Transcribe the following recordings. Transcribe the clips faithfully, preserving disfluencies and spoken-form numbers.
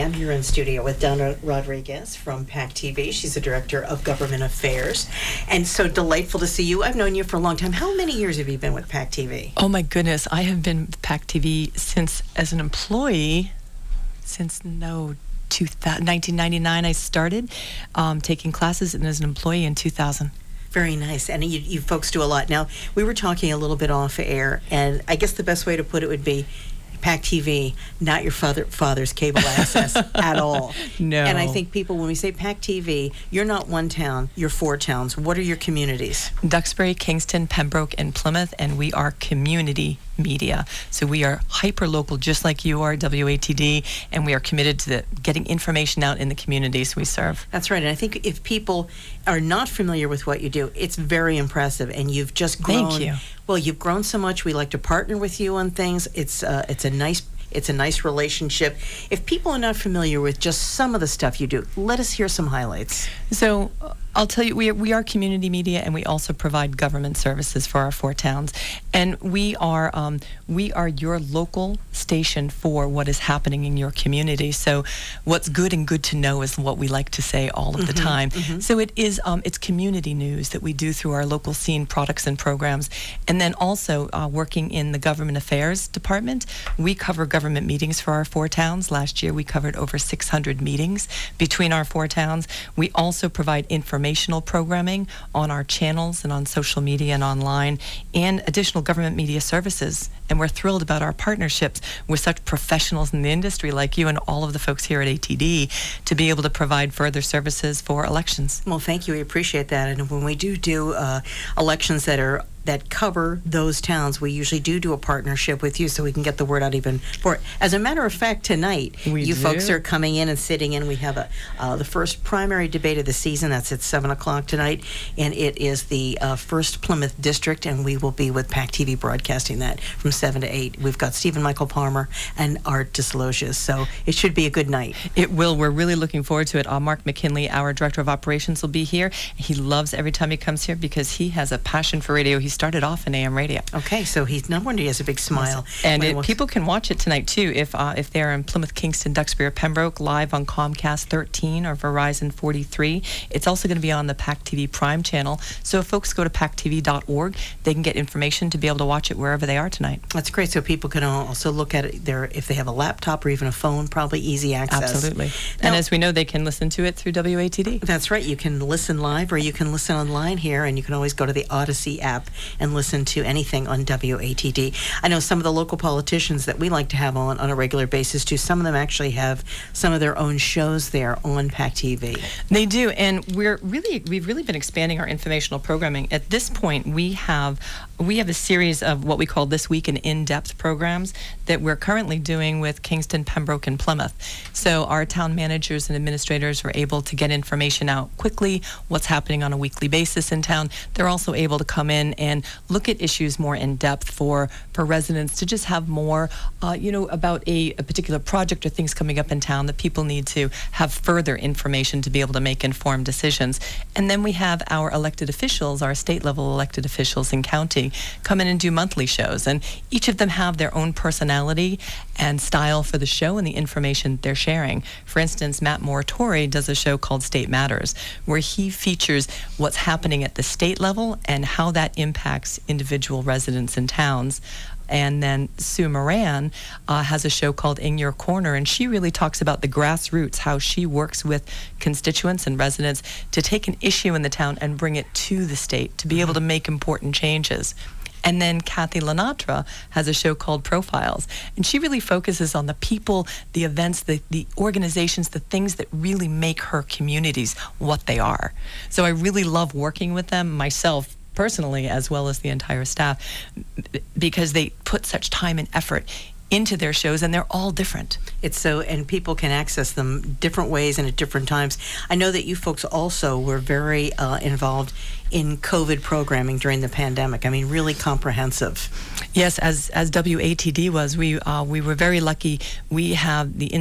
am here in studio with Donna Rodriguez from PAC T V. She's the Director of Government Affairs. And so delightful to see you. I've known you for a long time. How many years have you been with PAC T V? Oh my goodness, I have been with PAC T V since, as an employee, since no, two thousand, nineteen ninety-nine I started um, taking classes, and as an employee in two thousand. Very nice. And you, you folks do a lot. Now, we were talking a little bit off air, and I guess the best way to put it would be PAC T V, not your father, father's cable access at all. No. And I think people, when we say PAC T V, you're not one town, you're four towns. What are your communities? Duxbury, Kingston, Pembroke, and Plymouth, and we are community media. So we are hyper-local, just like you are, W A T D, and we are committed to the, getting information out in the communities we serve. That's right. And I think if people are not familiar with what you do, it's very impressive, and you've just grown. Thank you. Well, you've grown so much. We like to partner with you on things. It's uh, it's a nice it's a nice relationship. If people are not familiar with just some of the stuff you do, let us hear some highlights. So uh, I'll tell you, we are, we are community media, and we also provide government services for our four towns. And we are um, we are your local station for what is happening in your community. So what's good and good to know is what we like to say all of mm-hmm, the time. Mm-hmm. So it is um, it's community news that we do through our local scene products and programs. And then also uh, working in the government affairs department, we cover government meetings for our four towns. Last year we covered over six hundred meetings between our four towns. We also provide informational programming on our channels and on social media and online, and additional government media services. And we're thrilled about our partnerships with such professionals in the industry like you and all of the folks here at A T D to be able to provide further services for elections. Well, thank you. We appreciate that. And when we do do uh, elections that are that cover those towns, we usually do do a partnership with you so we can get the word out even more. As a matter of fact, tonight, we you do. folks are coming in and sitting in. We have a uh, the first primary debate of the season. That's at seven o'clock tonight, and it is the uh, first Plymouth District, and we will be with PAC T V broadcasting that from seven to eight. We've got Stephen Michael Palmer and Art Disloges, so it should be a good night. It will. We're really looking forward to it. Uh, Mark McKinley, our Director of Operations, will be here. He loves every time he comes here because he has a passion for radio. He started off in A M radio. Okay, so he's no wonder he has a big smile. And it, people can watch it tonight too if uh, if they're in Plymouth, Kingston, Duxbury, or Pembroke, live on Comcast thirteen or Verizon forty-three. It's also going to be on the PAC T V Prime channel. So if folks go to pac t v dot org, they can get information to be able to watch it wherever they are tonight. That's great. So people can also look at it there if they have a laptop or even a phone, probably easy access. Absolutely. Now, and as we know, they can listen to it through W A T D. That's right. You can listen live or you can listen online here, and you can always go to the Odyssey app and listen to anything on W A T D. I know some of the local politicians that we like to have on on a regular basis too. Some of them actually have some of their own shows there on PAC T V. They do, and we're really we've really been expanding our informational programming. At this point, we have we have a series of what we call This Week in in-depth programs that we're currently doing with Kingston, Pembroke, and Plymouth. So our town managers and administrators are able to get information out quickly, what's happening on a weekly basis in town. They're also able to come in and look at issues more in depth for, for residents to just have more, uh, you know, about a, a particular project or things coming up in town that people need to have further information to be able to make informed decisions. And then we have our elected officials, our state level elected officials in county, come in and do monthly shows. And each of them have their own personality and style for the show and the information they're sharing. For instance, Matt Moratori does a show called State Matters, where he features what's happening at the state level and how that impacts individual residents and towns. And then Sue Moran uh, has a show called In Your Corner, and she really talks about the grassroots, how she works with constituents and residents to take an issue in the town and bring it to the state to be able to make important changes. And then Kathy Lenatra has a show called Profiles, and she really focuses on the people, the events, the, the organizations, the things that really make her communities what they are. So I really love working with them myself personally, as well as the entire staff, because they put such time and effort into their shows, and they're all different. It's so, and people can access them different ways and at different times. I know that you folks also were very uh, involved in COVID programming during the pandemic. I mean, really comprehensive. Yes, as as W A T D was, we uh, we were very lucky. We have the inst-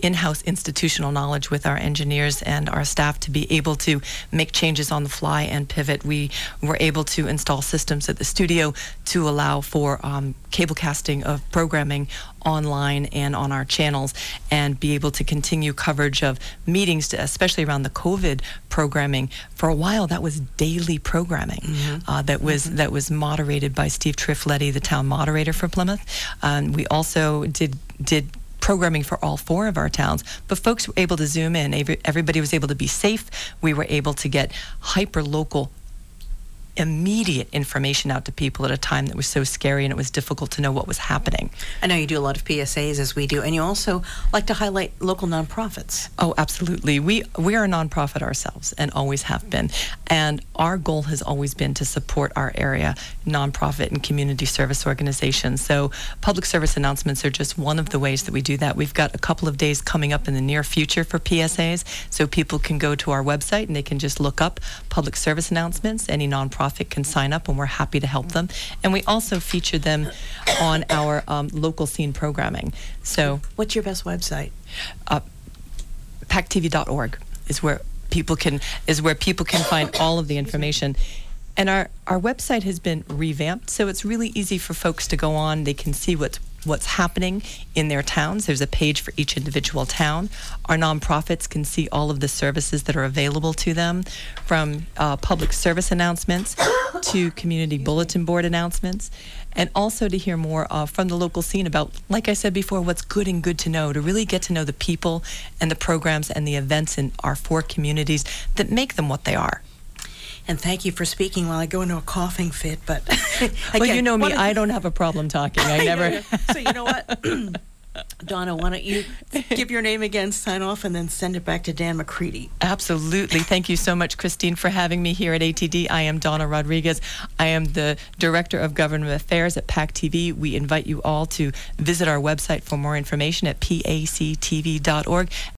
in-house institutional knowledge with our engineers and our staff to be able to make changes on the fly and pivot. We were able to install systems at the studio to allow for um, cable casting of programming online and on our channels, and be able to continue coverage of meetings, to, especially around the COVID programming. For a while, that was daily programming. Mm-hmm. uh, that was mm-hmm. that was moderated by Steve Trifletti, the town moderator for Plymouth. Um, we also did did. programming for all four of our towns, but folks were able to zoom in. Every, everybody was able to be safe. We were able to get hyper-local, immediate information out to people at a time that was so scary and it was difficult to know what was happening. I know you do a lot of P S As, as we do, and you also like to highlight local nonprofits. Oh, absolutely. We we are a nonprofit ourselves and always have been. And our goal has always been to support our area nonprofit and community service organizations. So public service announcements are just one of the ways that we do that. We've got a couple of days coming up in the near future for P S As, so people can go to our website and they can just look up public service announcements. Any nonprofit can sign up, and we're happy to help them. And we also feature them on our um, local scene programming. So, what's your best website? Uh, pac T V dot org is where people can is where people can find all of the information. And our our website has been revamped, so it's really easy for folks to go on. They can see what's what's happening in their towns. There's a page for each individual town. Our nonprofits can see all of the services that are available to them, from uh, public service announcements to community bulletin board announcements, and also to hear more uh, from the local scene about, like I said before, what's good and good to know, to really get to know the people and the programs and the events in our four communities that make them what they are. And thank you for speaking while I go into a coughing fit. But again, well, you know me, I don't have a problem talking. I never. So you know what, Donna, why don't you give your name again, sign off, and then send it back to Dan McCready. Absolutely. Thank you so much, Christine, for having me here at A T D. I am Donna Rodriguez. I am the Director of Government Affairs at PAC T V. We invite you all to visit our website for more information at pac t v dot org.